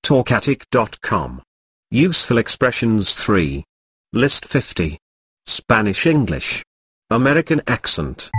talkatic.com. Useful expressions 3. List 50. Spanish English. American accent.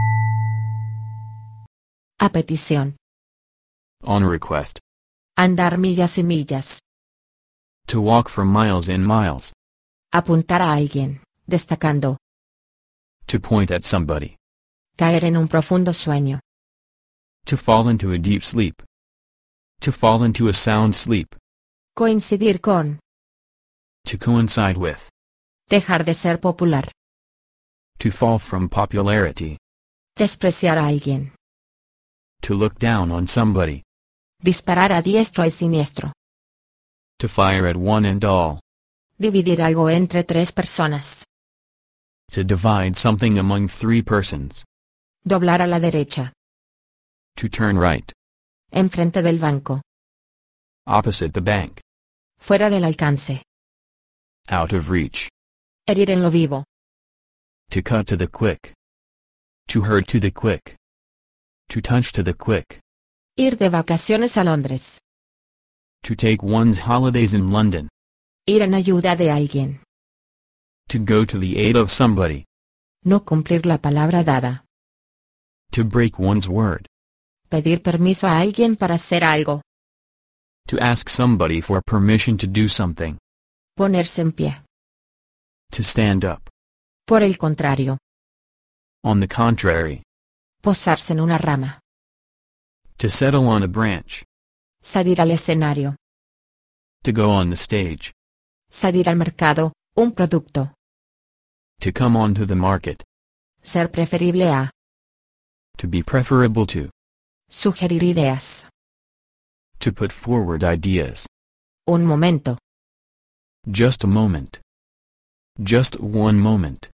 A petición. On request. Andar millas y millas. To walk for miles and miles. Apuntar a alguien, destacando. To point at somebody. Caer en un profundo sueño. To fall into a deep sleep. To fall into a sound sleep. Coincidir con. To coincide with. Dejar de ser popular. To fall from popularity. Despreciar a alguien. To look down on somebody. Disparar a diestro y siniestro. To fire at one and all. Dividir algo entre 3 personas. To divide something among 3 persons. Doblar a la derecha. To turn right. Enfrente del banco. Opposite the bank. Fuera del alcance. Out of reach. Herir en lo vivo. To cut to the quick. To hurt to the quick. To touch to the quick. Ir de vacaciones a Londres. To take one's holidays in London. Ir en ayuda de alguien. To go to the aid of somebody. No cumplir la palabra dada. To break one's word. Pedir permiso a alguien para hacer algo. To ask somebody for permission to do something. Ponerse en pie. To stand up. Por el contrario. On the contrary. Posarse en una rama. To settle on a branch. Salir al escenario. To go on the stage. Salir al mercado, un producto. To come onto the market. Ser preferible a. To be preferable to. Sugerir ideas. To put forward ideas. Un momento. Just a moment. Just one moment.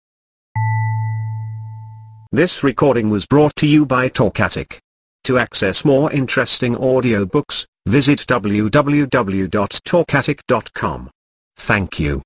This recording was brought to you by Talkatic. To access more interesting audiobooks, visit www.talkatic.com. Thank you.